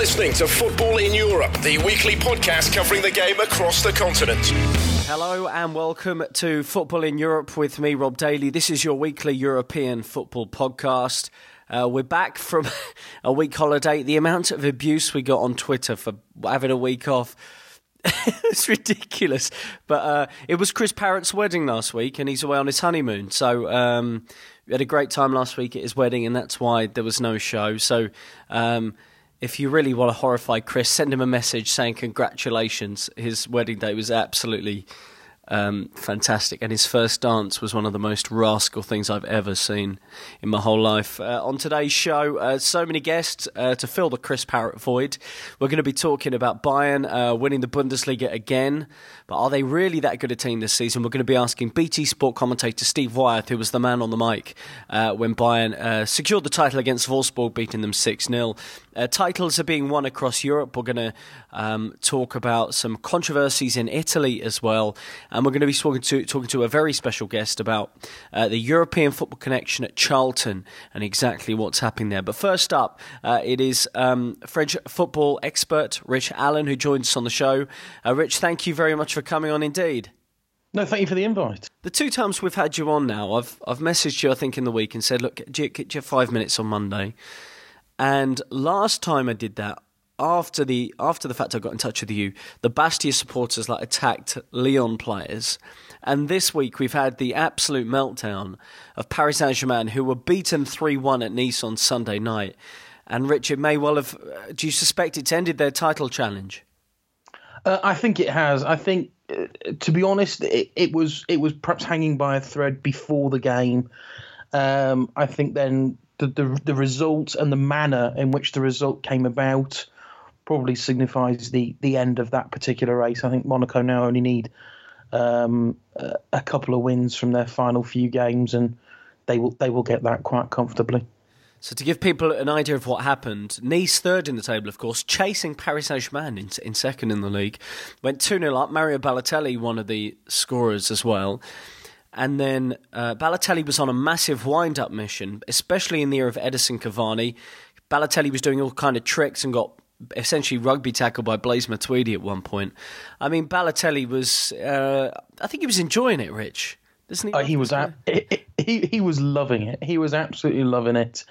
listening to Football in Europe, the weekly podcast covering the game across the continent. Hello and welcome to Football in Europe with me, Rob Daly. This is your weekly European football podcast. We're back from a week holiday. The amount of abuse we got on Twitter for having a week off, it's ridiculous. But it was Chris Parrott's wedding last week and he's away on his honeymoon. So we had a great time last week at his wedding and that's why there was no show. So if you really want to horrify Chris, send him a message saying congratulations. His wedding day was absolutely fantastic, and his first dance was one of the most rascal things I've ever seen in my whole life. On today's show, so many guests to fill the Chris Parrott void. We're going to be talking about Bayern winning the Bundesliga again, but are they really that good a team this season? We're going to be asking BT Sport commentator Steve Wyeth, who was the man on the mic when Bayern secured the title against Wolfsburg, beating them 6-0. Titles are being won across Europe. We're going to talk about some controversies in Italy as well. And we're going to be talking to a very special guest about the European Football Connection at Charlton and exactly what's happening there. But first up, it is French football expert Rich Allen who joins us on the show. Rich, thank you very much for coming on indeed. No, thank you for the invite. The two times we've had you on now, I've messaged you, I think, in the week and said, look, do you have 5 minutes on Monday? And last time I did that, after the fact I got in touch with you, the Bastia supporters attacked Lyon players. And this week we've had the absolute meltdown of Paris Saint-Germain, who were beaten 3-1 at Nice on Sunday night. And Richard may well have, do you suspect it's ended their title challenge? I think it has. I think, to be honest, it was perhaps hanging by a thread before the game. I think then the result and the manner in which the result came about probably signifies the end of that particular race. I think Monaco now only need a couple of wins from their final few games, and they will get that quite comfortably. So to give people an idea of what happened, Nice third in the table, of course, chasing Paris Saint-Germain in second in the league, went 2-0 up. Mario Balotelli, one of the scorers as well. And then Balotelli was on a massive wind-up mission, especially in the era of Edison Cavani. Balotelli was doing all kind of tricks and got essentially rugby tackled by Blaise Matuidi at one point. I mean, Balotelli was, I think he was enjoying it, Rich. Doesn't he? He was he was loving it. He was absolutely loving it.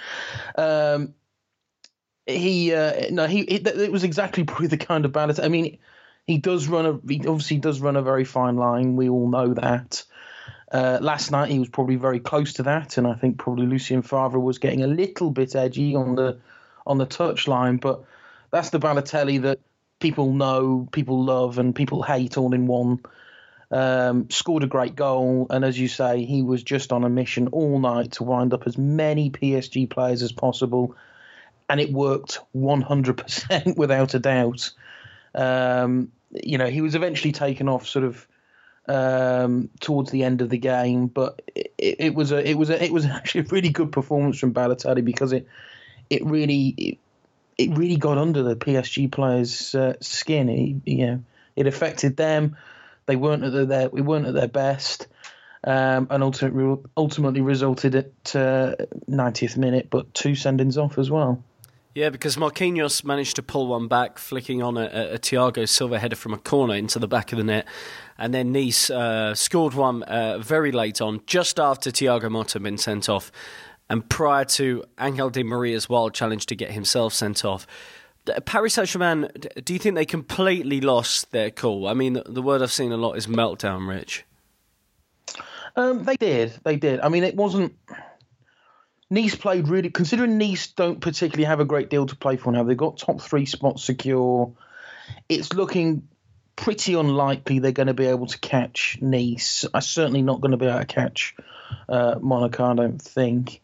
It was exactly probably the kind of Balotelli. I mean, he obviously does run a very fine line. We all know that. Last night he was probably very close to that, and I think probably Lucien Favre was getting a little bit edgy on the touchline, but that's the Balotelli that people know, people love, and people hate all in one. Scored a great goal, and as you say, he was just on a mission all night to wind up as many PSG players as possible, and it worked 100% without a doubt. He was eventually taken off sort of towards the end of the game, but it was actually a really good performance from Balotelli because it really got under the PSG players' skin. It affected them. We weren't at their best, and ultimately resulted at 90th minute, but 2 send-ins off as well. Yeah, because Marquinhos managed to pull one back, flicking on a Thiago Silva header from a corner into the back of the net. And then Nice scored one very late on, just after Thiago Motta had been sent off, and prior to Angel Di Maria's wild challenge to get himself sent off. Paris Saint-Germain, do you think they completely lost their cool? I mean, the word I've seen a lot is meltdown, Rich. They did. I mean, it wasn't... Nice played really... Considering Nice don't particularly have a great deal to play for now, they've got top 3 spots secure. It's looking pretty unlikely they're going to be able to catch Nice. I'm certainly not going to be able to catch Monaco, I don't think.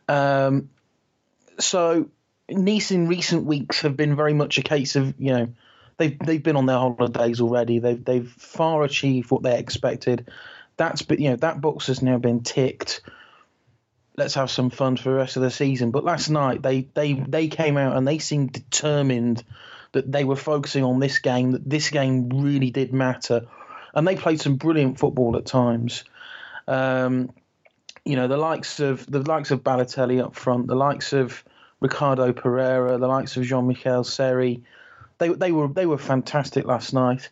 So Nice in recent weeks have been very much a case of, they've been on their holidays already. They've far achieved what they expected. That box has now been ticked. Let's have some fun for the rest of the season. But last night they came out and they seemed determined that they were focusing on this game, that this game really did matter. And they played some brilliant football at times. The likes of Balotelli up front, the likes of Ricardo Pereira, the likes of Jean-Michel Seri. They were fantastic last night.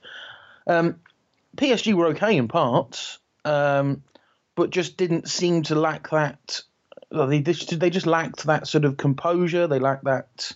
PSG were okay in parts, but just didn't seem to lack that. They just lacked that sort of composure. They lacked that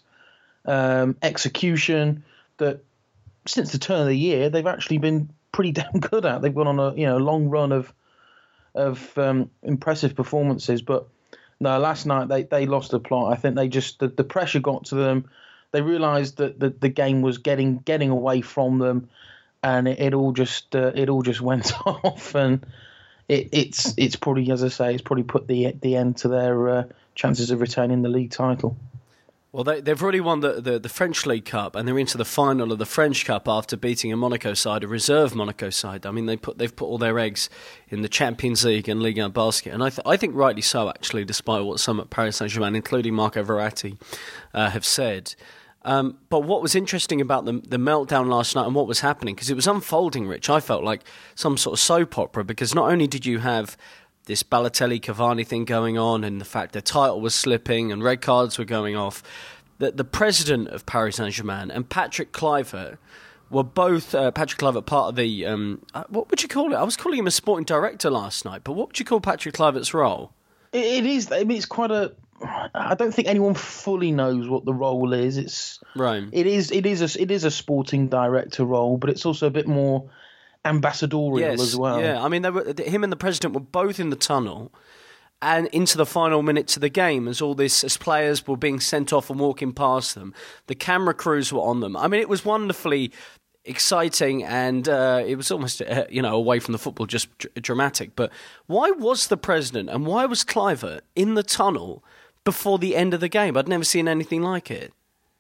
execution that since the turn of the year they've actually been pretty damn good at. They've gone on a long run of impressive performances, but no, last night they lost the plot. I think they just the pressure got to them. They realised that the game was getting away from them, and it all just went off. And it's probably, as I say, it's probably put the end to their chances of retaining the league title. Well, they've already won the French League Cup, and they're into the final of the French Cup after beating a Monaco side, a reserve Monaco side. I mean, they've put all their eggs in the Champions League and Ligue 1 basket, and I think rightly so, actually, despite what some at Paris Saint-Germain, including Marco Verratti, have said. But what was interesting about the meltdown last night and what was happening, because it was unfolding, Rich, I felt like some sort of soap opera, because not only did you have this Balotelli-Cavani thing going on and the fact their title was slipping and red cards were going off, that the president of Paris Saint-Germain and Patrick Kluivert were both, Patrick Kluivert part of the, what would you call it? I was calling him a sporting director last night, but what would you call Patrick Kluivert's role? It is, I mean, it's quite a... I don't think anyone fully knows what the role is. It's right. It is a sporting director role, but it's also a bit more ambassadorial as well. Yeah, I mean, him and the president were both in the tunnel, and into the final minutes of the game, as players were being sent off and walking past them, the camera crews were on them. I mean, it was wonderfully exciting, and it was almost away from the football, just dramatic. But why was the president and why was Kluivert in the tunnel before the end of the game? I'd never seen anything like it.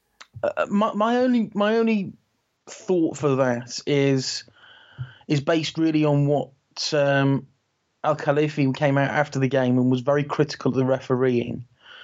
My only thought for that is based really on what Al Khalifi came out after the game and was very critical of the refereeing.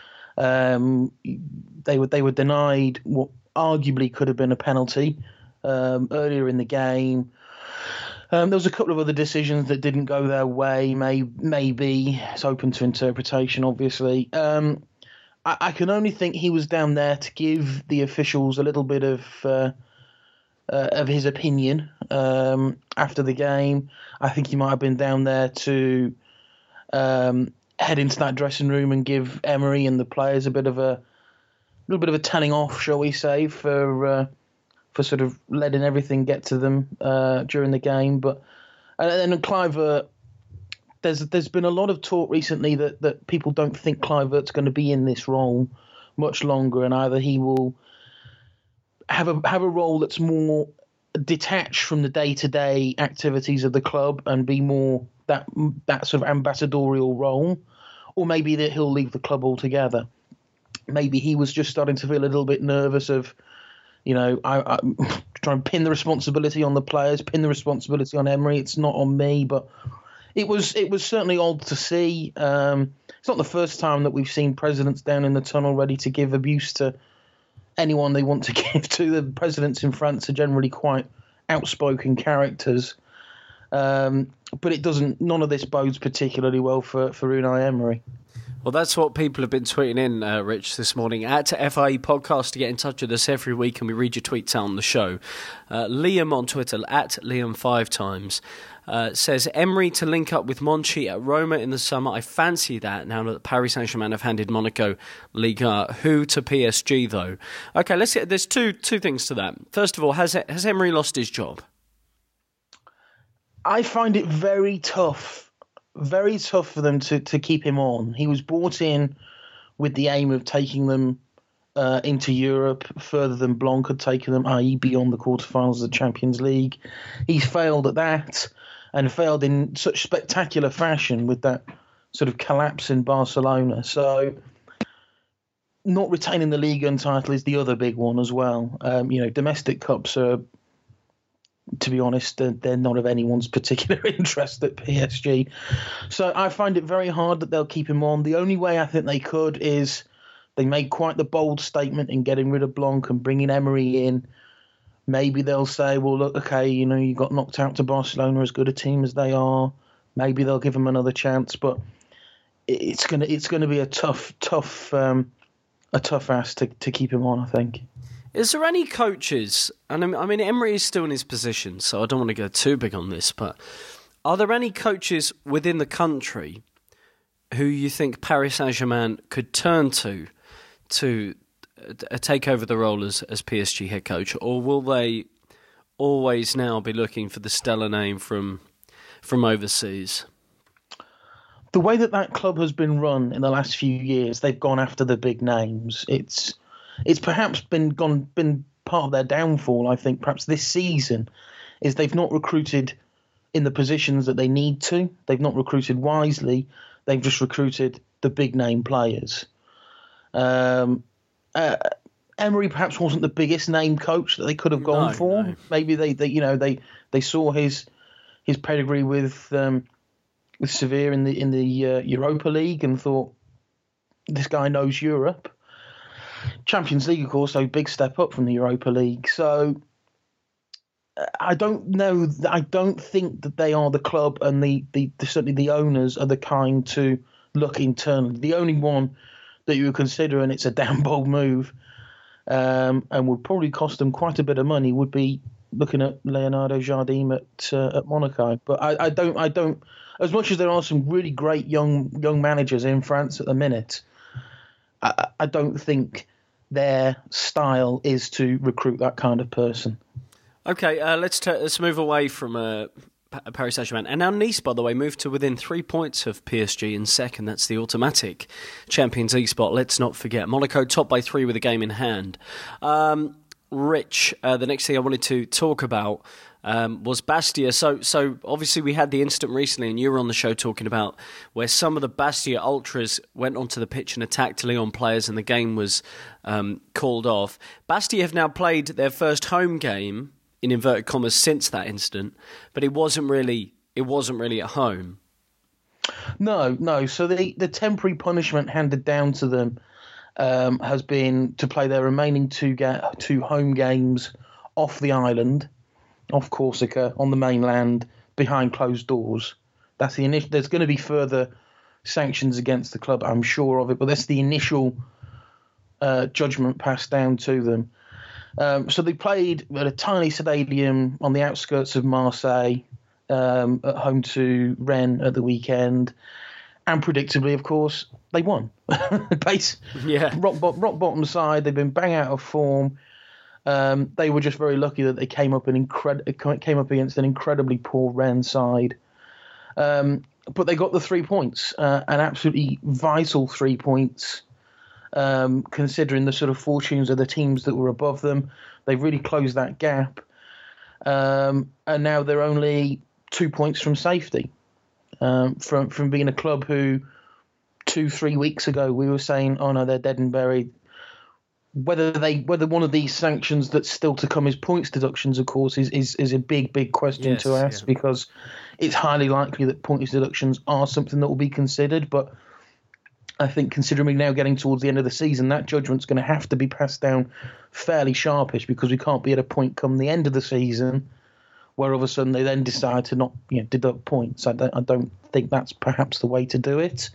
They were denied what arguably could have been a penalty earlier in the game. There was a couple of other decisions that didn't go their way. Maybe it's open to interpretation, obviously. I can only think he was down there to give the officials a little bit of his opinion after the game. I think he might have been down there to head into that dressing room and give Emery and the players a little bit of a telling off, shall we say, for sort of letting everything get to them during the game. But and then Kluivert, there's been a lot of talk recently that people don't think Kluivert's going to be in this role much longer, and either he will have a role that's more detached from the day-to-day activities of the club and be more that sort of ambassadorial role, or maybe that he'll leave the club altogether. Maybe he was just starting to feel a little bit nervous of, I try and pin the responsibility on the players, pin the responsibility on Emery. It's not on me, but it was certainly odd to see. It's not the first time that we've seen presidents down in the tunnel ready to give abuse to anyone they want to give to. The presidents in France are generally quite outspoken characters, but none of this bodes particularly well for Unai Emery. Well, that's what people have been tweeting in, Rich, this morning. At FIE Podcast to get in touch with us every week, and we read your tweets out on the show. Liam on Twitter, at Liam5times, says, Emery to link up with Monchi at Roma in the summer. I fancy that now that Paris Saint-Germain have handed Monaco Liga. Who to PSG, though? Okay, let's get. There's two things to that. First of all, has Emery lost his job? I find it very tough for them to keep him on. He was brought in with the aim of taking them into Europe further than Blanc had taken them, i.e. beyond the quarterfinals of the Champions League. He's failed at that, and failed in such spectacular fashion with that sort of collapse in Barcelona. So not retaining the Ligue 1 title is the other big one as well. Domestic cups are, to be honest, they're not of anyone's particular interest at PSG. So I find it very hard that they'll keep him on. The only way I think they could is they made quite the bold statement in getting rid of Blanc and bringing Emery in. Maybe they'll say, well, look, okay, you got knocked out to Barcelona, as good a team as they are. Maybe they'll give him another chance, but it's going to be a tough a tough ask to keep him on, I think. Is there any coaches, and I mean Emery is still in his position, so I don't want to go too big on this, but are there any coaches within the country who you think Paris Saint-Germain could turn to take over the role as PSG head coach, or will they always now be looking for the stellar name from overseas? The way that club has been run in the last few years, they've gone after the big names. It's perhaps been part of their downfall, I think, perhaps this season, is they've not recruited in the positions that they need to. They've not recruited wisely. They've just recruited the big name players. Emery perhaps wasn't the biggest name coach that they could have gone for. No. Maybe they saw his pedigree with Sevilla in the Europa League and thought, this guy knows Europe. Champions League, of course, so big step up from the Europa League. So I don't know. I don't think that they are the club, and certainly the owners are the kind to look internally. The only one that you would consider, and it's a damn bold move, and would probably cost them quite a bit of money, would be looking at Leonardo Jardim at Monaco. But I don't. As much as there are some really great young managers in France at the minute, I don't think their style is to recruit that kind of person. Okay, let's move away from Paris Saint-Germain. And now Nice, by the way, moved to within 3 points of PSG in second. That's the automatic Champions League spot. Let's not forget. Monaco top by 3 with a game in hand. Rich, the next thing I wanted to talk about was Bastia. So obviously we had the incident recently, and you were on the show talking about where some of the Bastia ultras went onto the pitch and attacked Lyon players, and the game was called off. Bastia have now played their first home game, in inverted commas, since that incident, but it wasn't really at home. No. So the temporary punishment handed down to them has been to play their remaining two home games off the island, off Corsica, on the mainland, behind closed doors. That's the initial. There's going to be further sanctions against the club, I'm sure of it, but that's the initial judgment passed down to them. So they played at a tiny stadium on the outskirts of Marseille, at home to Rennes at the weekend, and predictably, of course, they won. Rock bottom side. They've been bang out of form. They were just very lucky that they came up against an incredibly poor Rennes side. But they got the 3 points, an absolutely vital 3 points. Considering the sort of fortunes of the teams that were above them, they've really closed that gap, and now they're only 2 points from safety, from being a club who 2-3 weeks ago we were saying, oh no, they're dead and buried. Whether one of these sanctions that's still to come is points deductions, of course, is a big question to ask, because it's highly likely that points deductions are something that will be considered, but I think considering now getting towards the end of the season, that judgment's going to have to be passed down fairly sharpish, because we can't be at a point come the end of the season where all of a sudden they then decide to not deduct points. I don't think that's perhaps the way to do it.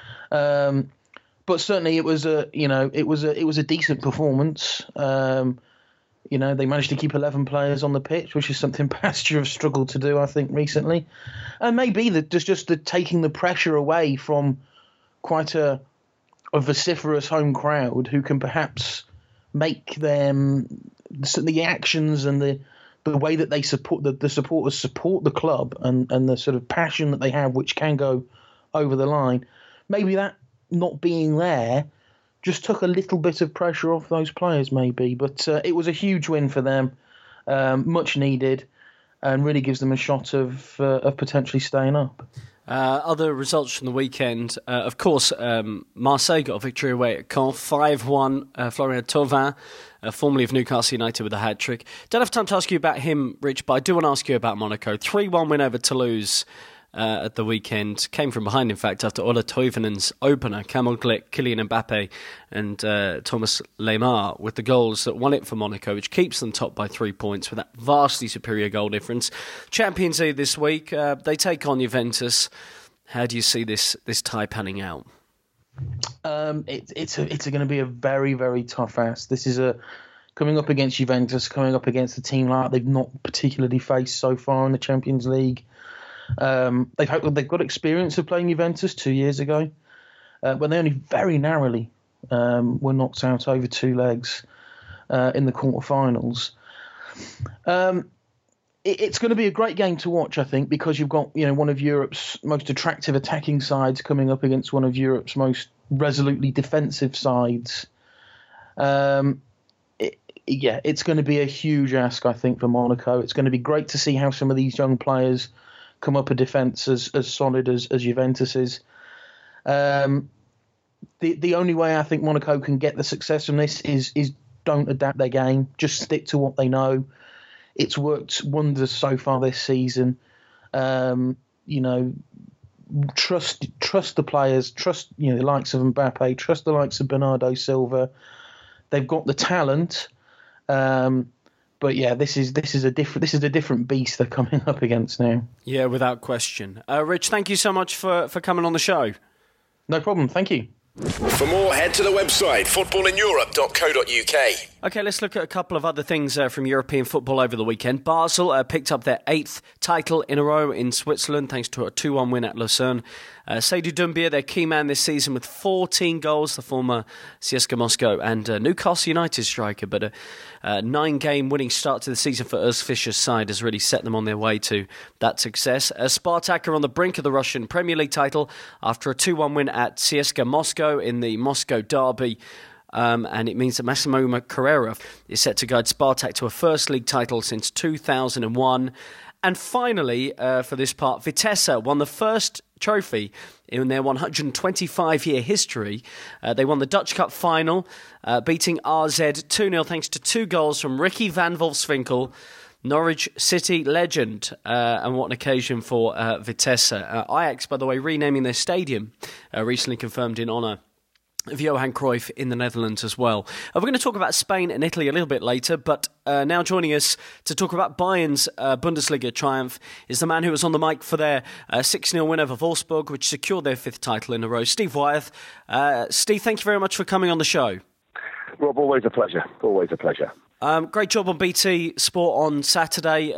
But certainly it was a decent performance. They managed to keep 11 players on the pitch, which is something Bastia have struggled to do, I think, recently. And maybe that just the taking the pressure away from quite a vociferous home crowd, who can perhaps make them the actions and the way that they support the supporters support the club, and the sort of passion that they have, which can go over the line. Maybe that not being there just took a little bit of pressure off those players, maybe. But it was a huge win for them, much needed, and really gives them a shot of potentially staying up. Other results from the weekend, of course, Marseille got a victory away at Caen, 5-1. Florian Thauvin, formerly of Newcastle United, with a hat-trick. Don't have time to ask you about him, Rich, but I do want to ask you about Monaco. 3-1 win over Toulouse at the weekend. Came from behind, in fact, after Ola Toivonen's opener, Kamil Glik, Kylian Mbappe and Thomas Lemar with the goals that won it for Monaco, which keeps them top by 3 points with that vastly superior goal difference. Champions League this week, they take on Juventus. How do you see this tie panning out? It's going to be a very, very tough ask. This is coming up against Juventus, coming up against a team like they've not particularly faced so far in the Champions League. They've got experience of playing Juventus 2 years ago, when they only very narrowly were knocked out over two legs in the quarterfinals. It's going to be a great game to watch, I think, because you've got one of Europe's most attractive attacking sides coming up against one of Europe's most resolutely defensive sides. It's going to be a huge ask, I think, for Monaco. It's going to be great to see how some of these young players come up a defence as solid as Juventus is. The only way I think Monaco can get the success from this is don't adapt their game. Just stick to what they know. It's worked wonders so far this season. Trust the players. Trust the likes of Mbappe. Trust the likes of Bernardo Silva. They've got the talent. But yeah, this is a different beast they're coming up against now. Yeah, without question. Rich, thank you so much for coming on the show. No problem. Thank you. For more, head to the website footballineurope.co.uk. OK, let's look at a couple of other things from European football over the weekend. Basel picked up their 8th title in a row in Switzerland thanks to a 2-1 win at Lucerne. Seydou Doumbia, their key man this season with 14 goals, the former CSKA Moscow and Newcastle United striker. But a 9-game winning start to the season for Urs Fischer's side has really set them on their way to that success. Spartak are on the brink of the Russian Premier League title after a 2-1 win at CSKA Moscow in the Moscow derby. And it means that Massimo Carrera is set to guide Spartak to a first league title since 2001. And finally, for this part, Vitesse won the first trophy in their 125-year history. They won the Dutch Cup final, beating RZ 2-0 thanks to 2 goals from Ricky van Wolfswinkel, Norwich City legend, and what an occasion for Vitesse. Ajax, by the way, renaming their stadium, recently confirmed in honour of Johan Cruyff in the Netherlands as well. We're going to talk about Spain and Italy a little bit later, but now joining us to talk about Bayern's Bundesliga triumph is the man who was on the mic for their 6-0 win over Wolfsburg, which secured their 5th title in a row, Steve Wyeth. Steve, thank you very much for coming on the show. Rob, always a pleasure. Always a pleasure. Great job on BT Sport on Saturday.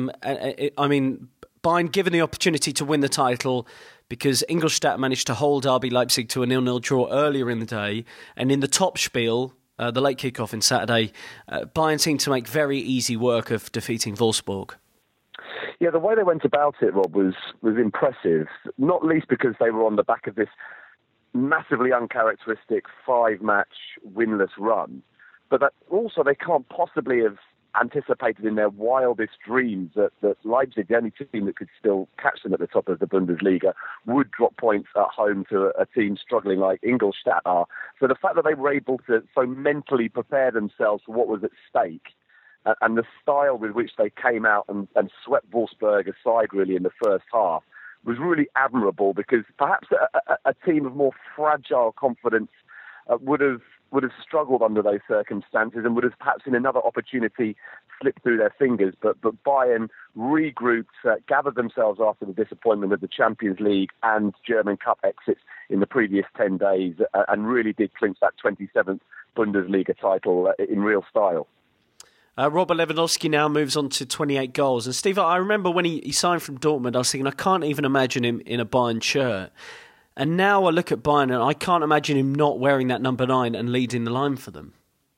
Bayern given the opportunity to win the title because Ingolstadt managed to hold RB Leipzig to a 0-0 draw earlier in the day. And in the top spiel, the late kickoff in Saturday, Bayern seemed to make very easy work of defeating Wolfsburg. Yeah, the way they went about it, Rob, was impressive, not least because they were on the back of this massively uncharacteristic 5-match winless run. But that also they can't possibly have anticipated in their wildest dreams that Leipzig, the only team that could still catch them at the top of the Bundesliga, would drop points at home to a team struggling like Ingolstadt are. So the fact that they were able to so mentally prepare themselves for what was at stake, and the style with which they came out and swept Wolfsburg aside really in the first half was really admirable, because perhaps a team of more fragile confidence would have struggled under those circumstances and would have perhaps in another opportunity slipped through their fingers. But Bayern regrouped, gathered themselves after the disappointment of the Champions League and German Cup exits in the previous 10 days and really did clinch that 27th Bundesliga title in real style. Robert Lewandowski now moves on to 28 goals. And Steve, I remember when he signed from Dortmund, I was thinking, I can't even imagine him in a Bayern shirt. And now I look at Bayern and I can't imagine him not wearing that number 9 and leading the line for them.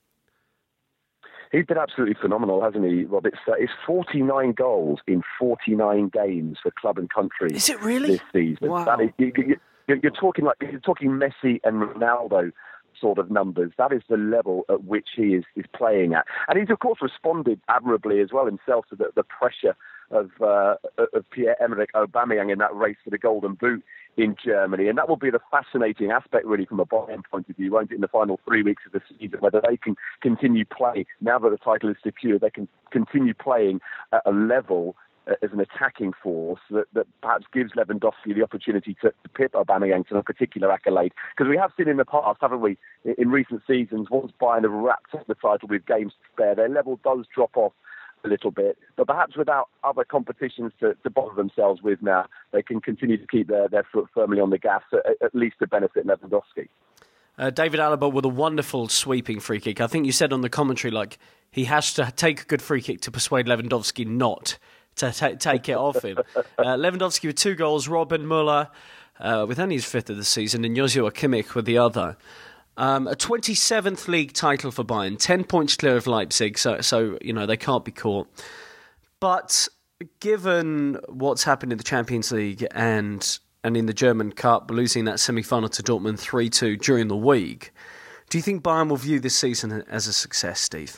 He's been absolutely phenomenal, hasn't he, Rob? It's 49 goals in 49 games for club and country. Is it really? This season. Wow. That is, you're talking Messi and Ronaldo sort of numbers. That is the level at which he is playing at. And he's, of course, responded admirably as well himself to the pressure of Pierre-Emerick Aubameyang in that race for the Golden Boot in Germany. And that will be the fascinating aspect, really, from a Bayern point of view, won't it, in the final 3 weeks of the season, whether they can continue play, now that the title is secure, they can continue playing at a level as an attacking force that perhaps gives Lewandowski the opportunity to pip Aubameyang to a particular accolade. Because we have seen in the past, haven't we, in recent seasons, once Bayern have wrapped up the title with games to spare, their level does drop off a little bit, but perhaps without other competitions to bother themselves with now, they can continue to keep their foot firmly on the gas, at least to benefit Lewandowski. David Alaba with a wonderful sweeping free kick. I think you said on the commentary, like, he has to take a good free kick to persuade Lewandowski not to take it off him. Lewandowski with 2 goals, Robin Muller with only his 5th of the season, and Joshua Kimmich with the other. A 27th league title for Bayern, 10 points clear of Leipzig, so they can't be caught. But given what's happened in the Champions League and in the German Cup, losing that semi-final to Dortmund 3-2 during the week, do you think Bayern will view this season as a success, Steve?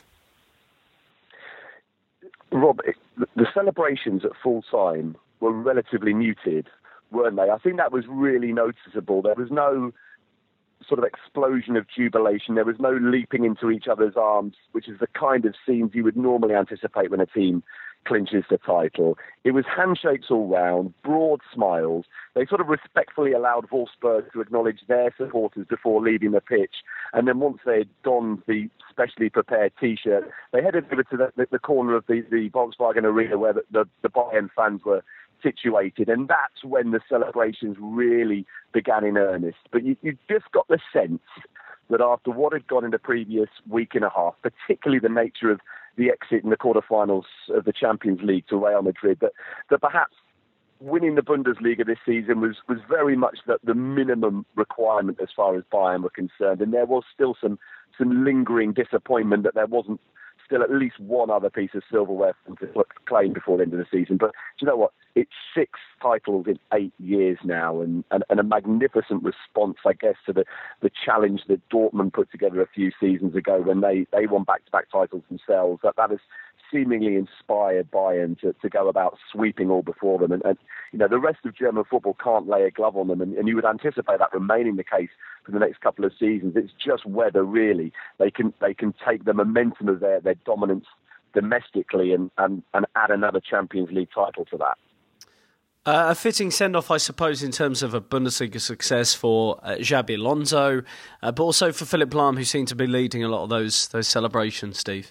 Rob, the celebrations at full time were relatively muted, weren't they? I think that was really noticeable. There was no sort of explosion of jubilation. There was no leaping into each other's arms, which is the kind of scenes you would normally anticipate when a team clinches the title. It was handshakes all round, broad smiles. They sort of respectfully allowed Wolfsburg to acknowledge their supporters before leaving the pitch. And then once they had donned the specially prepared T-shirt, they headed over to the corner of the Volkswagen Arena where the Bayern fans were situated. And that's when the celebrations really began in earnest. But you just got the sense that after what had gone in the previous week and a half, particularly the nature of the exit in the quarterfinals of the Champions League to Real Madrid, that perhaps winning the Bundesliga this season was very much the minimum requirement as far as Bayern were concerned. And there was still some lingering disappointment that there wasn't still at least one other piece of silverware to claim before the end of the season. But do you know what? It's 6 titles in 8 years now, and a magnificent response, I guess, to the challenge that Dortmund put together a few seasons ago when they won back-to-back titles themselves. That has seemingly inspired Bayern to go about sweeping all before them. And the rest of German football can't lay a glove on them, and you would anticipate that remaining the case for the next couple of seasons. It's just whether really they can take the momentum of their dominance domestically and add another Champions League title to that. A fitting send-off, I suppose, in terms of a Bundesliga success for Xabi Alonso, but also for Philipp Lahm, who seemed to be leading a lot of those celebrations, Steve.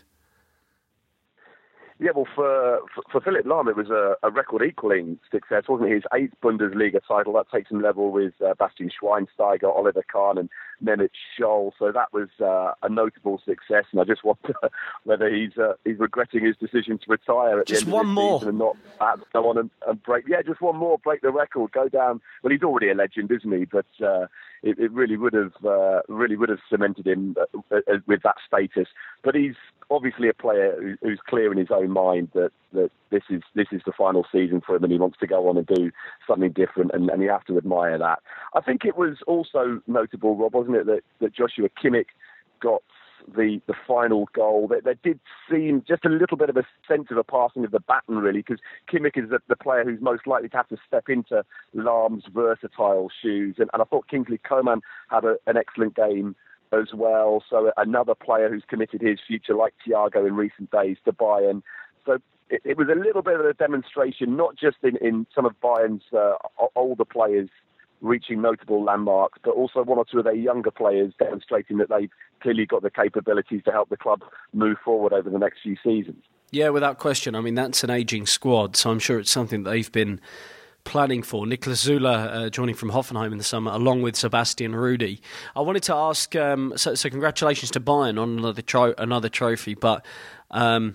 Yeah, well, for Philipp Lahm, it was a record-equaling success, wasn't it? His 8th Bundesliga title. That takes him level with Bastian Schweinsteiger, Oliver Kahn, and Mehmet Scholl. So that was a notable success. And I just wonder whether he's regretting his decision to retire at just the end of this season and not perhaps go on and break. Yeah, just one more, break the record, go down. Well, he's already a legend, isn't he? But it really would have cemented him with that status. But he's obviously a player who's clear in his own mind that this is the final season for him, and he wants to go on and do something different, and you have to admire that. I think it was also notable, Rob, wasn't it, that Joshua Kimmich got the final goal. There did seem just a little bit of a sense of a passing of the baton, really, because Kimmich is the player who's most likely to have to step into Lahm's versatile shoes, and I thought Kingsley Coman had an excellent game as well. So another player who's committed his future, like Thiago in recent days, to Bayern. So it was a little bit of a demonstration, not just in some of Bayern's older players reaching notable landmarks, but also one or two of their younger players demonstrating that they've clearly got the capabilities to help the club move forward over the next few seasons. Yeah, without question. I mean, that's an ageing squad, so I'm sure it's something that they've been planning for. Niklas Zula joining from Hoffenheim in the summer, along with Sebastian Rudy. I wanted to ask, so congratulations to Bayern on another trophy, but Carlo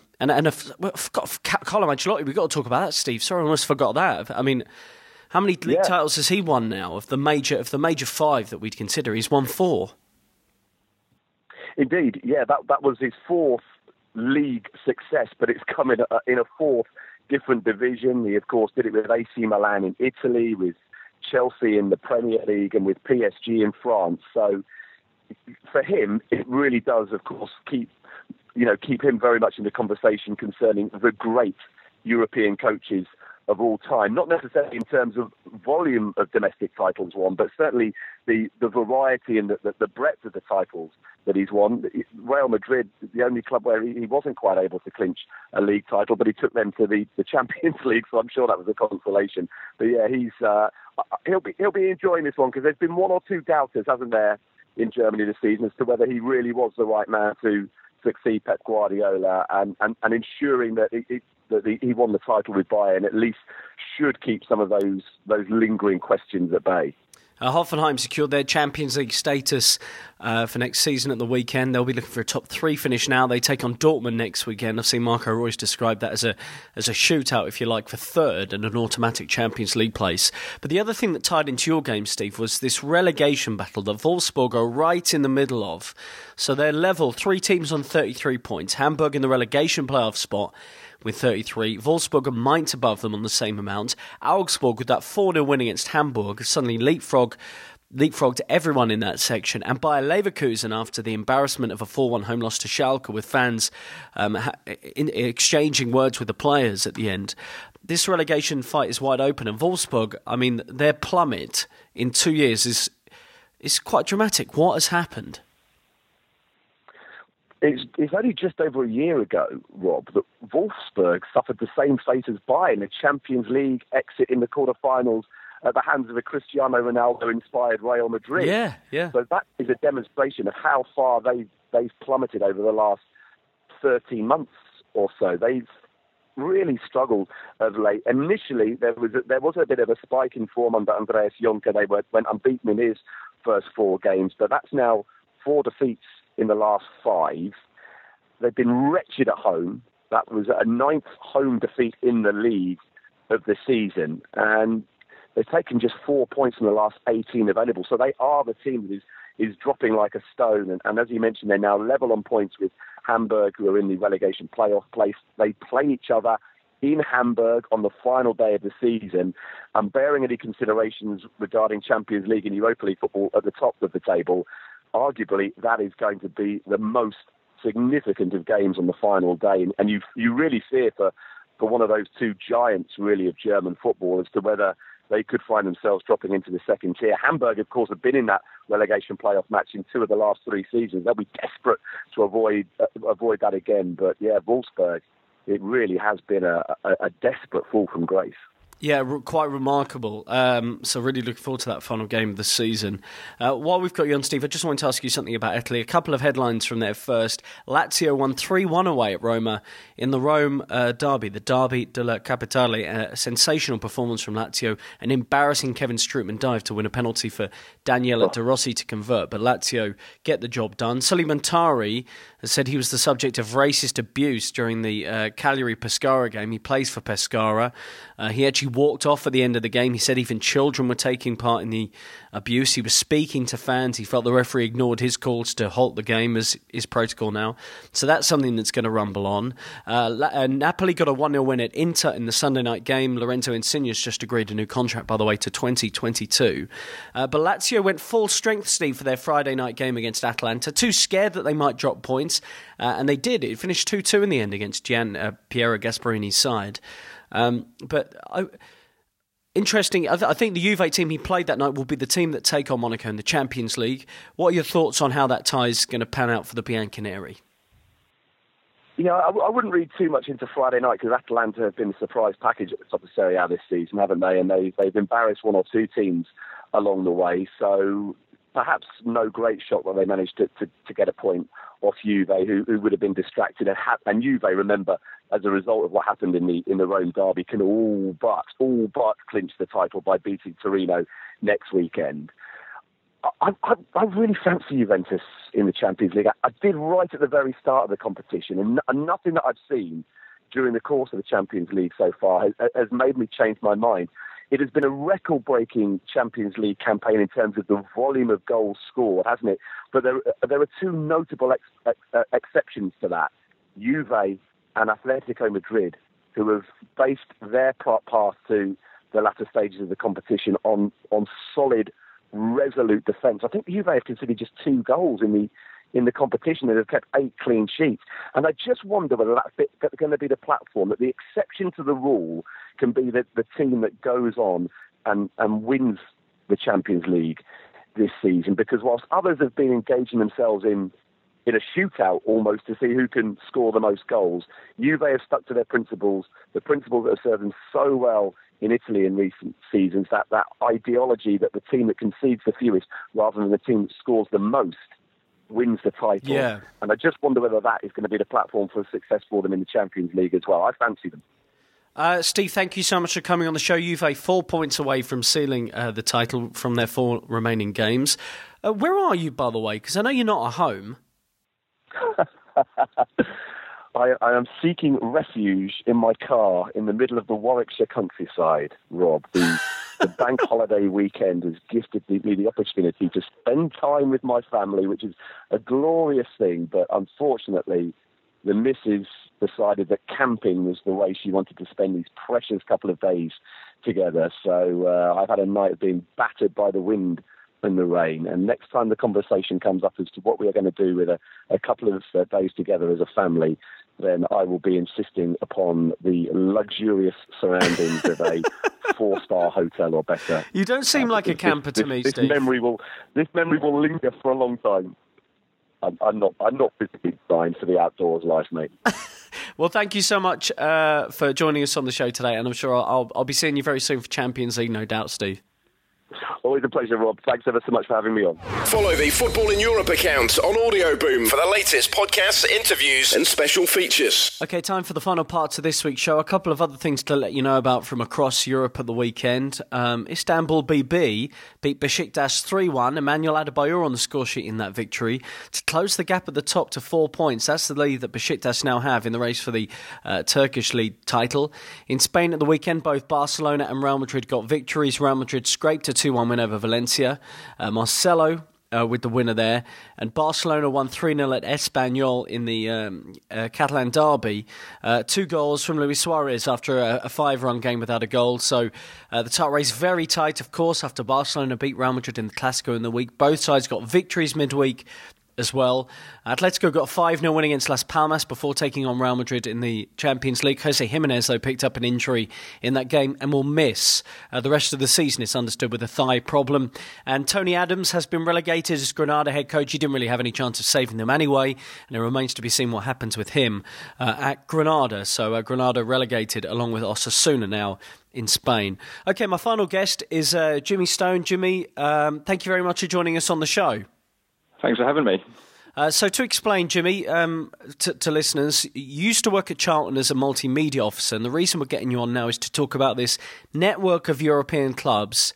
Ancelotti, we've got to talk about that, Steve. Sorry, I almost forgot that. I mean, how many league titles has he won now? Of the major 5 that we'd consider, he's won 4. Indeed, yeah, that was his 4th league success, but it's come in a 4th different division. He, of course, did it with AC Milan in Italy, with Chelsea in the Premier League, and with PSG in France. So for him, it really does, of course, keep him very much in the conversation concerning the great European coaches of all time. Not necessarily in terms of volume of domestic titles won, but certainly the variety and the breadth of the titles that he's won. Real Madrid, the only club where he wasn't quite able to clinch a league title, but he took them to the Champions League, so I'm sure that was a consolation. But yeah, he'll be enjoying this one, because there's been one or two doubters, hasn't there, in Germany this season as to whether he really was the right man to succeed Pep Guardiola and ensuring that he won the title with Bayern at least should keep some of those lingering questions at bay. Hoffenheim secured their Champions League status for next season at the weekend. They'll be looking for a top 3 finish now. They take on Dortmund next weekend. I've seen Marco Reus describe that as a shootout, if you like, for third and an automatic Champions League place. But the other thing that tied into your game, Steve, was this relegation battle that Wolfsburg are right in the middle of. So they're level, 3 teams on 33 points. Hamburg in the relegation playoff spot with 33. Wolfsburg are might above them on the same amount. Augsburg, with that 4-0 win against Hamburg, suddenly leapfrogged everyone in that section. And Bayer Leverkusen, after the embarrassment of a 4-1 home loss to Schalke, with fans exchanging words with the players at the end, this relegation fight is wide open. And Wolfsburg, I mean, their plummet in 2 years is quite dramatic. What has happened? It's only just over a year ago, Rob, that Wolfsburg suffered the same fate as Bayern, a Champions League exit in the quarterfinals at the hands of a Cristiano Ronaldo-inspired Real Madrid. Yeah. So that is a demonstration of how far they've plummeted over the last 13 months or so. They've really struggled of late. Initially, there was a bit of a spike in form under Andreas Jonker. They went unbeaten in his first 4 games, but that's now 4 defeats in the last 5. They've been wretched at home. That was a 9th home defeat in the league of the season. And they've taken just 4 points in the last 18 available. So they are the team that is dropping like a stone. And as you mentioned, they're now level on points with Hamburg, who are in the relegation playoff place. They play each other in Hamburg on the final day of the season. And bearing any considerations regarding Champions League and Europa League football at the top of the table, arguably, that is going to be the most significant of games on the final day. And you really fear for one of those 2 giants, really, of German football as to whether they could find themselves dropping into the second tier. Hamburg, of course, have been in that relegation playoff match in 2 of the last 3 seasons. They'll be desperate to avoid that again. But, yeah, Wolfsburg, it really has been a desperate fall from grace. Yeah, quite remarkable. So really looking forward to that final game of the season. While we've got you on, Steve, I just wanted to ask you something about Italy. A couple of headlines from there first. Lazio won 3-1 away at Roma in the Rome derby, the Derby della Capitale. A sensational performance from Lazio. An embarrassing Kevin Strootman dive to win a penalty for Daniele De Rossi to convert, but Lazio get the job done. Sully Montari has said he was the subject of racist abuse during the Cagliari-Pescara game. He plays for Pescara. He actually walked off at the end of the game. He said even children were taking part in the abuse. He was speaking to fans. He felt the referee ignored his calls to halt the game, as is protocol now. So that's something that's going to rumble on. Napoli got a 1-0 win at Inter in the Sunday night game. Lorenzo Insigne's just agreed a new contract, by the way, to 2022. But Lazio went full strength, Steve, for their Friday night game against Atalanta. Too scared that they might drop points, and they did. It finished 2-2 in the end against Piero Gasparini's side. Interesting. I think the Juve team he played that night will be the team that take on Monaco in the Champions League. What are your thoughts on how that tie is going to pan out for the Bianconeri? I wouldn't read too much into Friday night because Atalanta have been a surprise package at the top of Serie A this season, haven't they? And they've embarrassed 1 or 2 teams along the way. So perhaps no great shock that they managed to get a point off Juve, who would have been distracted. And Juve, remember, as a result of what happened in the Rome derby, can all but clinch the title by beating Torino next weekend. I really fancy Juventus in the Champions League. I did right at the very start of the competition, and nothing that I've seen during the course of the Champions League so far has made me change my mind. It has been a record-breaking Champions League campaign in terms of the volume of goals scored, hasn't it? But there are 2 notable exceptions to that. Juve and Atletico Madrid, who have based their path to the latter stages of the competition on solid, resolute defence. I think Juve have conceded just 2 goals in the competition and have kept 8 clean sheets. And I just wonder whether that's going to be the platform, that the exception to the rule can be the team that goes on and wins the Champions League this season. Because whilst others have been engaging themselves in a shootout almost to see who can score the most goals, Juve have stuck to their principles, the principles that have served them so well in Italy in recent seasons, that ideology that the team that concedes the fewest rather than the team that scores the most wins the title. Yeah. And I just wonder whether that is going to be the platform for success for them in the Champions League as well. I fancy them. Steve, thank you so much for coming on the show. Juve 4 points away from sealing the title from their 4 remaining games. Where are you, by the way? Because I know you're not at home. I am seeking refuge in my car in the middle of the Warwickshire countryside, Rob. The bank holiday weekend has gifted me the opportunity to spend time with my family, which is a glorious thing. But unfortunately, the missus decided that camping was the way she wanted to spend these precious couple of days together. So I've had a night of being battered by the wind and the rain. And next time the conversation comes up as to what we are going to do with a couple of days together as a family, then I will be insisting upon the luxurious surroundings of a 4-star hotel or better. You don't seem like a camper to me, Steve. This memory will linger for a long time. I'm not physically designed for the outdoors life, mate. Well, thank you so much for joining us on the show today, and I'm sure I'll be seeing you very soon for Champions League, no doubt, Steve. Always a pleasure, Rob. Thanks ever so much for having me on. Follow the Football in Europe account on Audio Boom for the latest podcasts, interviews and special features. Okay, time for the final part of this week's show. A couple of other things to let you know about from across Europe at the weekend. Istanbul BB beat Besiktas 3-1. Emmanuel Adebayor on the score sheet in that victory to close the gap at the top to 4 points. That's the lead that Besiktas now have in the race for the Turkish league title. In Spain at the weekend, both Barcelona and Real Madrid got victories. Real Madrid scraped a 2-1 win over Valencia. Marcelo with the winner there. And Barcelona won 3-0 at Espanyol in the Catalan derby. 2 goals from Luis Suarez after a 5-run game without a goal. So the title race very tight, of course, after Barcelona beat Real Madrid in the Clásico in the week. Both sides got victories midweek as well. Atletico got a 5-0 win against Las Palmas before taking on Real Madrid in the Champions League. Jose Jimenez, though, picked up an injury in that game and will miss the rest of the season, it's understood, with a thigh problem. And Tony Adams has been relegated as Granada head coach. He didn't really have any chance of saving them anyway, and it remains to be seen what happens with him at Granada. So Granada relegated along with Osasuna now in Spain. Okay, my final guest is Jimmy Stone. Jimmy, thank you very much for joining us on the show. Thanks for having me. So to explain, Jimmy, to listeners, you used to work at Charlton as a multimedia officer, and the reason we're getting you on now is to talk about this network of European clubs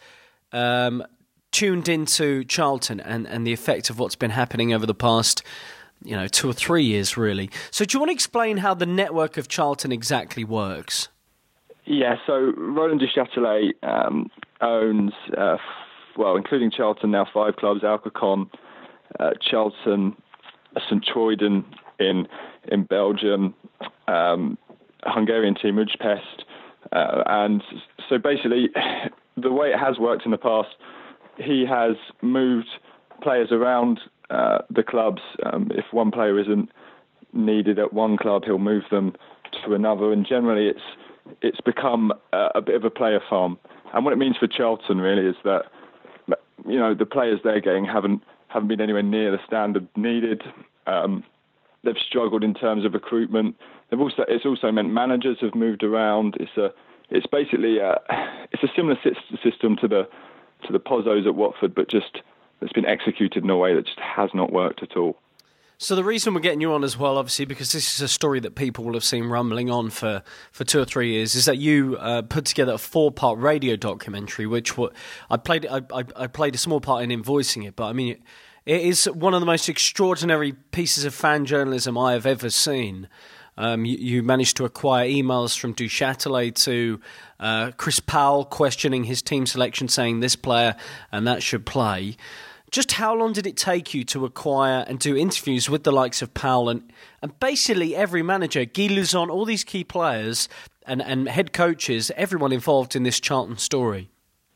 tuned into Charlton and the effect of what's been happening over the past 2 or 3 years, really. So do you want to explain how the network of Charlton exactly works? Yeah, so Roland Duchâtelet owns, including Charlton, now 5 clubs: Alcorcon, Charlton, St. Troiden in Belgium, Hungarian team Újpest, and so basically the way it has worked in the past, he has moved players around the clubs. If one player isn't needed at one club, he'll move them to another, and generally it's become a bit of a player farm. And what it means for Charlton really is that the players they're getting haven't been anywhere near the standard needed. They've struggled in terms of recruitment. It's also meant managers have moved around. It's basically it's a similar system to the Pozzos at Watford, but just it's been executed in a way that just has not worked at all. So the reason we're getting you on as well, obviously, because this is a story that people will have seen rumbling on for 2 or 3 years, is that you put together a 4-part radio documentary, which I played a small part in voicing it, but I mean, it is one of the most extraordinary pieces of fan journalism I have ever seen. You managed to acquire emails from Duchâtelet to Chris Powell questioning his team selection, saying this player and that should play. Just how long did it take you to acquire and do interviews with the likes of Powell and basically every manager, Guy Luzon, all these key players and head coaches, everyone involved in this Charlton story?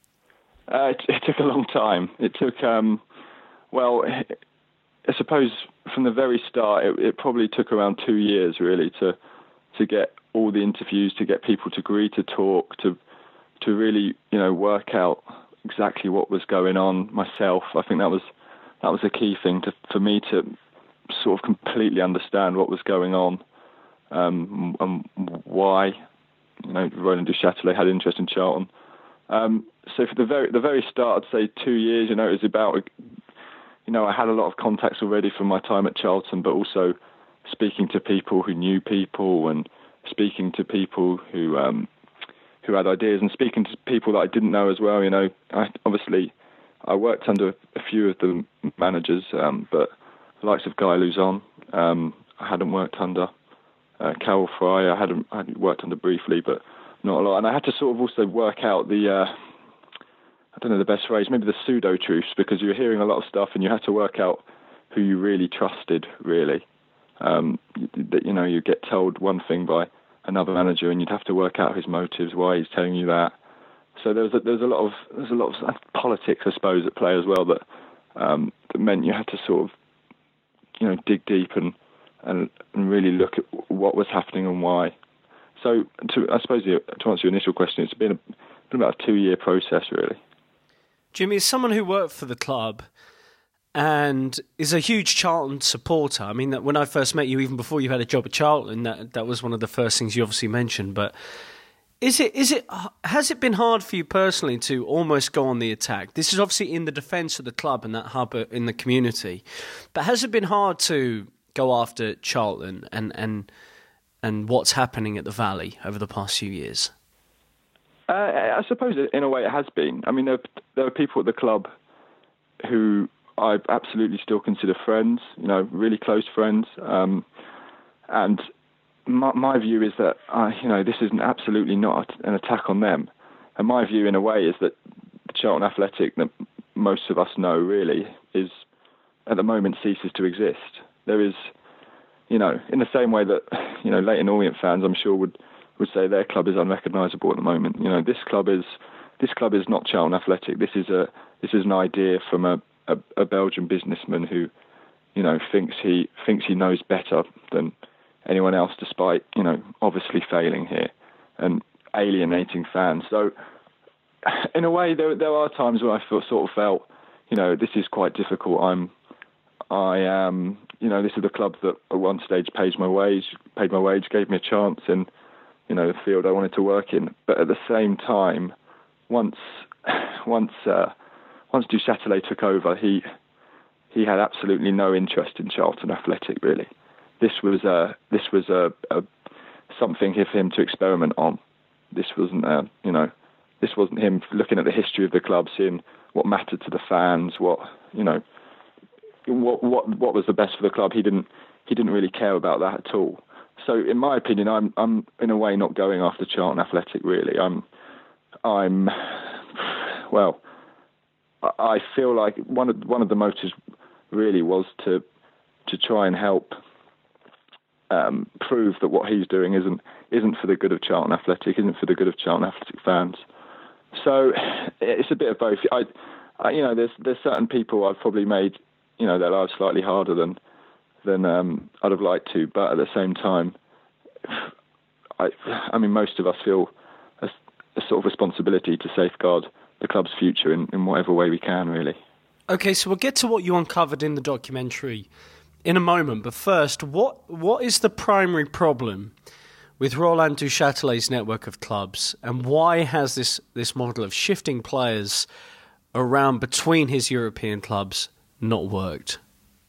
It took a long time. It took, I suppose from the very start, it probably took around 2 years really to get all the interviews, to get people to agree to talk, to really work out exactly what was going on myself. I think that was a key thing for me to sort of completely understand what was going on and why Roland Duchâtelet had interest in Charlton. So for the very start, I'd say 2 years. It was about I had a lot of contacts already from my time at Charlton, but also speaking to people who knew people and speaking to people who had ideas and speaking to people that I didn't know as well. I worked under a few of the managers, but the likes of Guy Luzon, I hadn't worked under. Carol Fry, I had worked under briefly, but not a lot. And I had to sort of also work out the best phrase, maybe the pseudo-truths, because you were hearing a lot of stuff and you had to work out who you really trusted, really. You get told one thing by another manager and you'd have to work out his motives, why he's telling you that. So there's a lot of politics, I suppose, at play as well that meant you had to sort of, dig deep and really look at what was happening and why. So I suppose to answer your initial question, it's been about a 2-year process, really. Jimmy, as someone who worked for the club and is a huge Charlton supporter, I mean, that when I first met you, even before you had a job at Charlton, that was one of the first things you obviously mentioned. But has it been hard for you personally to almost go on the attack? This is obviously in the defence of the club and that hub in the community. But has it been hard to go after Charlton and what's happening at the Valley over the past few years? I suppose in a way it has been. I mean, there are people at the club who I absolutely still consider friends, really close friends. And my view is that, this is absolutely not an attack on them. And my view in a way is that the Charlton Athletic that most of us know really is at the moment ceases to exist. There is, in the same way that, Leyton Orient fans, I'm sure would say their club is unrecognisable at the moment. This club is not Charlton Athletic. This is an idea from a Belgian businessman who, thinks he knows better than anyone else, despite obviously failing here and alienating fans. So, in a way, there are times where I sort of felt, this is quite difficult. This is the club that at one stage paid my wage, gave me a chance in, the field I wanted to work in. But at the same time, once Du Châtelet took over, he had absolutely no interest in Charlton Athletic, really. This was something for him to experiment on. This wasn't him looking at the history of the club, seeing what mattered to the fans, what was the best for the club. He didn't really care about that at all. So, in my opinion, I'm in a way not going after Charlton Athletic. Really, I feel like one of the motives really was to try and help prove that what he's doing isn't for the good of Charlton Athletic, isn't for the good of Charlton Athletic fans. So it's a bit of both. There's certain people I've probably made their lives slightly harder than I'd have liked to, but at the same time, I mean, most of us feel a sort of responsibility to safeguard the club's future in whatever way we can, really. Okay, so we'll get to what you uncovered in the documentary in a moment, but first, what is the primary problem with Roland Du Châtelet's network of clubs, and why has this model of shifting players around between his European clubs not worked?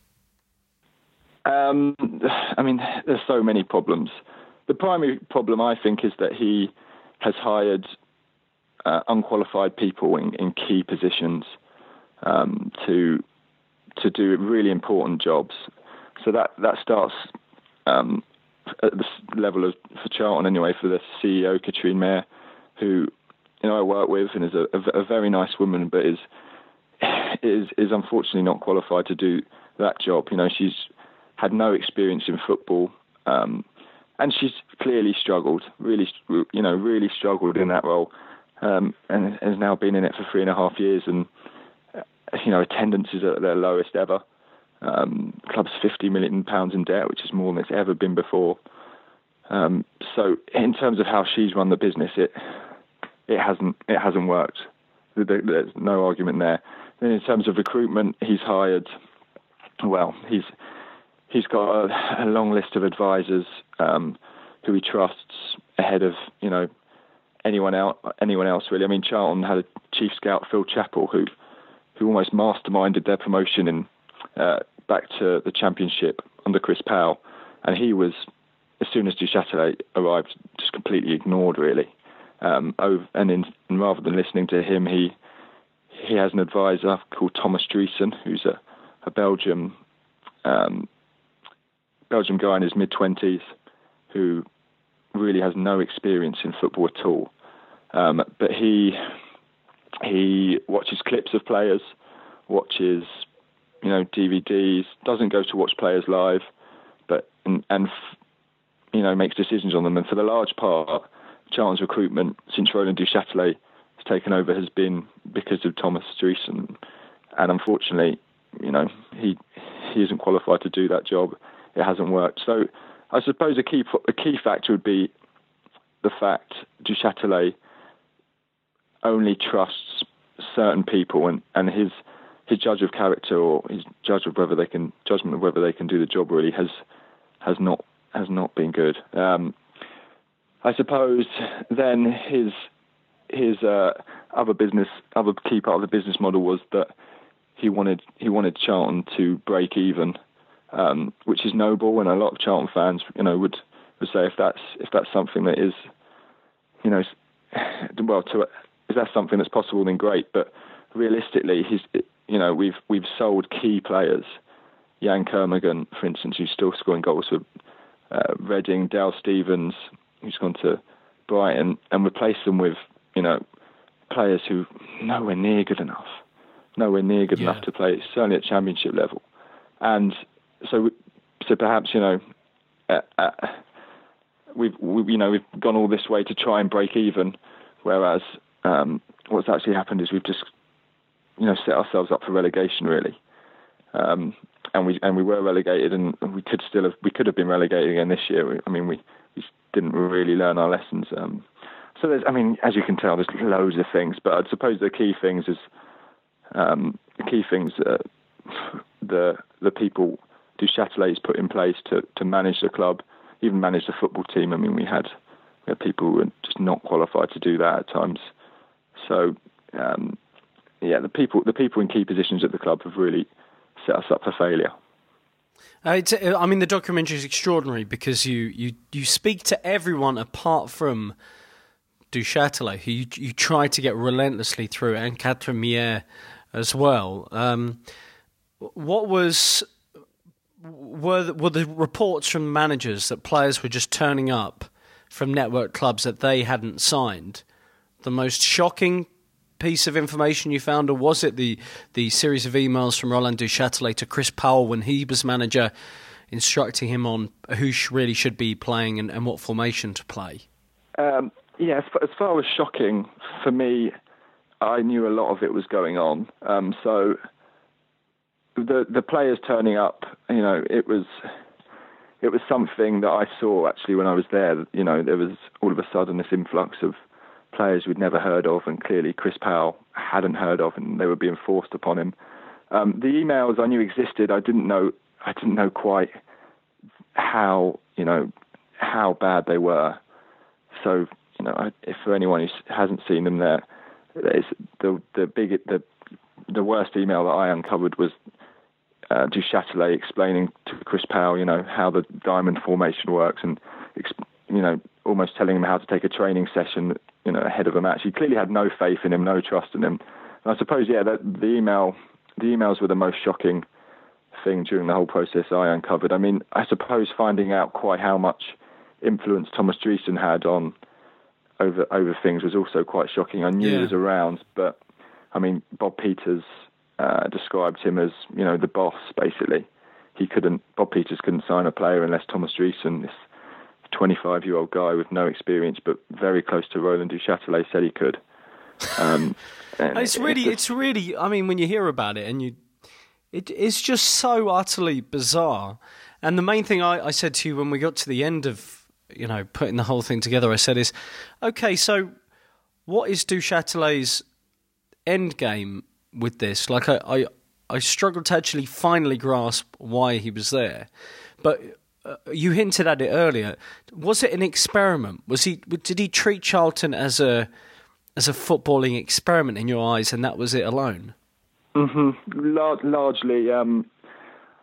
I mean, there's so many problems. The primary problem, I think, is that he has hired unqualified people in key positions to do really important jobs. So that starts at the level of, for Charlton anyway, for the CEO, Katrine Mayer, who I work with and is a very nice woman, but is unfortunately not qualified to do that job. She's had no experience in football, and she's clearly struggled, really struggled in that role, and has now been in it for 3.5 years, and attendance is at their lowest ever. Club's £50 million in debt, which is more than it's ever been before. So in terms of how she's run the business, it hasn't worked. There's no argument there. Then in terms of recruitment, he's hired. Well, he's got a long list of advisors who he trusts ahead of anyone else really. I mean, Charlton had a chief scout, Phil Chappell, who almost masterminded their promotion in back to the Championship under Chris Powell, and he was, as soon as Du Châtelet arrived, just completely ignored, really. And rather than listening to him, he has an advisor called Thomas Driessen, who's a Belgian guy in his mid-20s who really has no experience in football at all. But he watches clips of players, watches DVDs, doesn't go to watch players live, but and makes decisions on them. And for the large part, Charlton's recruitment since Roland Du Châtelet has taken over has been because of Thomas Driessen, and unfortunately, he isn't qualified to do that job. It hasn't worked. So I suppose a key factor would be the fact Du Châtelet only trusts certain people, and his judge of character, or his judgment of whether they can do the job, really has not been good. I suppose then his other key part of the business model was that he wanted Charlton to break even, which is noble, and a lot of Charlton fans would say if that's something that is if that's something that's possible, then great. But realistically, we've sold key players, Jan Kermorgan, for instance, who's still scoring goals for Reading, Dale Stevens, who's gone to Brighton, and replaced them with players who nowhere near good enough to play, certainly at Championship level. And so perhaps we've gone all this way to try and break even, whereas what's actually happened is we've just set ourselves up for relegation, really. And we were relegated, and we could have been relegated again this year. We didn't really learn our lessons. So there's, as you can tell, there's loads of things, but I suppose the key things the people Du Châtelet's put in place to manage the club, even manage the football team. We had people who were just not qualified to do that at times. So the people in key positions at the club have really set us up for failure. The documentary is extraordinary because you speak to everyone apart from Du Châtelet, who you try to get relentlessly through, and Catherine Mier as well. Were the reports from managers that players were just turning up from network clubs that they hadn't signed the most shocking piece of information you found, or was it the series of emails from Roland Du Châtelet to Chris Powell when he was manager, instructing him on who really should be playing and what formation to play? As far as shocking, for me, I knew a lot of it was going on. So the players turning up, it was something that I saw actually when I was there. There was all of a sudden this influx of players we'd never heard of, and clearly Chris Powell hadn't heard of, and they were being forced upon him. The emails I knew existed. I didn't know quite how bad they were. So if for anyone who hasn't seen them, the worst email that I uncovered was Du Châtelet explaining to Chris Powell, how the diamond formation works, and almost telling him how to take a training session, ahead of a match. He clearly had no faith in him, no trust in him. And I suppose, that the emails were the most shocking thing during the whole process I uncovered. I suppose finding out quite how much influence Thomas Driessen had over things was also quite shocking. I knew he was around, but Bob Peters described him as the boss. Basically, Bob Peters couldn't sign a player unless Thomas Driessen, this 25-year-old guy with no experience but very close to Roland Du Châtelet, said he could. It's really. When you hear about it, and it's just so utterly bizarre. And the main thing I said to you when we got to the end of putting the whole thing together, I said is, okay, so what is Du Châtelet's end game with this? Like I struggled to actually finally grasp why he was there, but. You hinted at it earlier. Was it an experiment? Did he treat Charlton as a footballing experiment in your eyes, and that was it alone? Mm-hmm. Largely,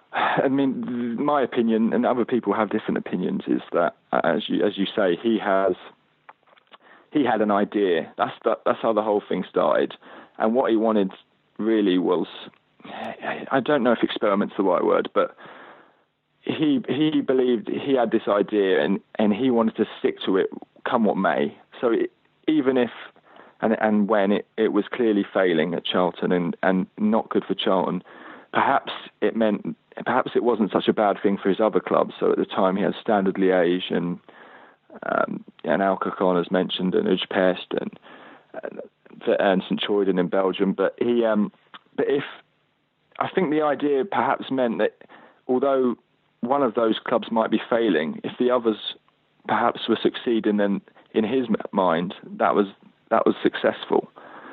I mean, my opinion, and other people have different opinions, is that, as you say, he had an idea. That's how the whole thing started. And what he wanted really was, I don't know if experiment's the right word, but he believed he had this idea and he wanted to stick to it come what may. So even if and when it was clearly failing at Charlton and not good for Charlton, perhaps it wasn't such a bad thing for his other clubs. So at the time he had Standard Liège and Alcorcon, as mentioned, and Utrecht and St. Troiden in Belgium. But if I think the idea perhaps meant that although one of those clubs might be failing, if the others perhaps were succeeding, then in his mind that was successful.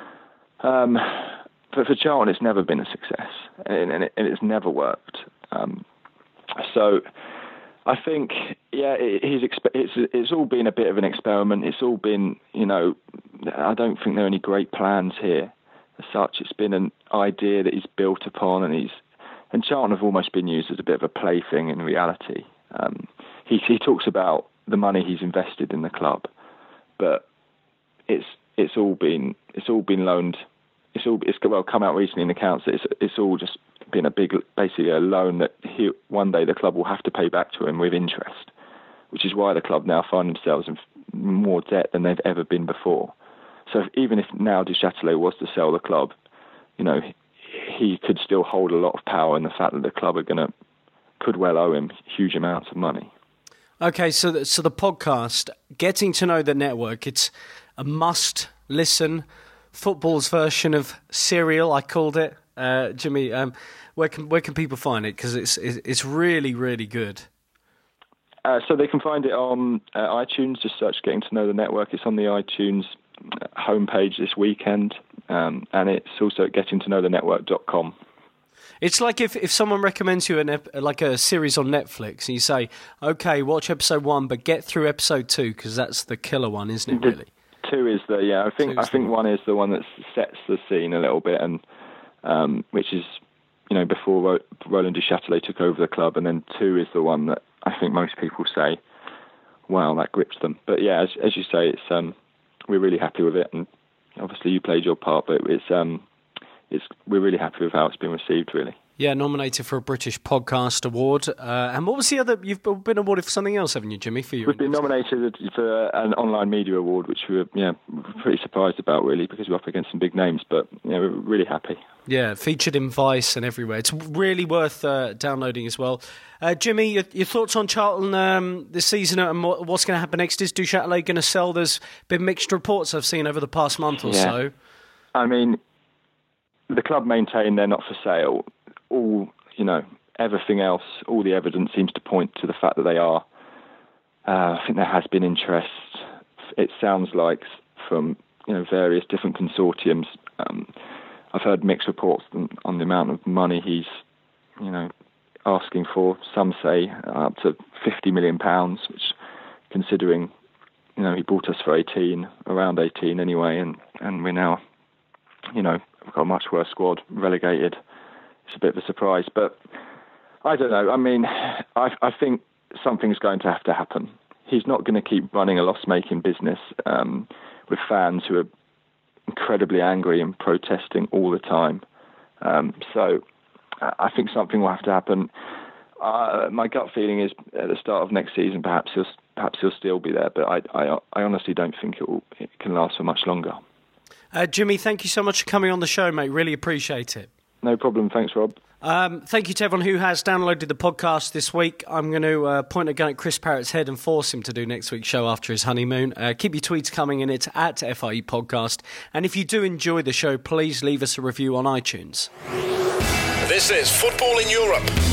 But for Charlton, it's never been a success, and it's never worked. So I think, it's all been a bit of an experiment. It's all been, I don't think there are any great plans here as such. It's been an idea that he's built upon, and Charlton have almost been used as a bit of a plaything in reality. He talks about the money he's invested in the club, but it's all been loaned. It's come out recently in accounts that it's all just been basically a loan that one day the club will have to pay back to him with interest, which is why the club now find themselves in more debt than they've ever been before. So even if now Du Châtelet was to sell the club, he could still hold a lot of power in the fact that the club could well owe him huge amounts of money. Okay, so the podcast, Getting to Know the Network, it's a must-listen, football's version of Serial, I called it. Jimmy, where can people find it? Because it's really, really good. So they can find it on iTunes. Just search Getting to Know the Network. It's on the iTunes homepage this weekend, and it's also at gettingtoknowthenetwork.com. It's like if someone recommends you a series on Netflix, and you say, "Okay, watch episode 1, but get through episode 2 because that's the killer one, isn't it? Really." 2 is I think 1 is the one that sets the scene a little bit, and which is before Roland Duchâtelet took over the club, and then 2 is the one that I think most people say, wow, that grips them. But yeah, as you say, it's we're really happy with it, and obviously you played your part, but we're really happy with how it's been received, really. Yeah, nominated for a British Podcast Award. And what was the other? You've been awarded for something else, haven't you, Jimmy? We've been nominated for an online media award, which we were pretty surprised about, really, because we're up against some big names. But we're really happy. Yeah, featured in Vice and everywhere. It's really worth downloading as well. Jimmy, your thoughts on Charlton this season and what's going to happen next? Is Du Châtelet going to sell? There's been mixed reports I've seen over the past month or so. I mean, the club maintain they're not for sale. Everything else, all the evidence seems to point to the fact that they are. I think there has been interest. It sounds like from various different consortiums. I've heard mixed reports on the amount of money he's asking for. Some say up to £50 million, which, considering he bought us for around 18 anyway, and we're now we've got a much worse squad, relegated. It's a bit of a surprise, but I don't know. I mean, I think something's going to have to happen. He's not going to keep running a loss-making business with fans who are incredibly angry and protesting all the time. So I think something will have to happen. My gut feeling is at the start of next season, perhaps he'll still be there, but I honestly don't think it can last for much longer. Jimmy, thank you so much for coming on the show, mate. Really appreciate it. No problem. Thanks, Rob. Thank you to everyone who has downloaded the podcast this week. I'm going to point a gun at Chris Parrott's head and force him to do next week's show after his honeymoon. Keep your tweets coming in. It's at FIE Podcast. And if you do enjoy the show, please leave us a review on iTunes. This is Football in Europe.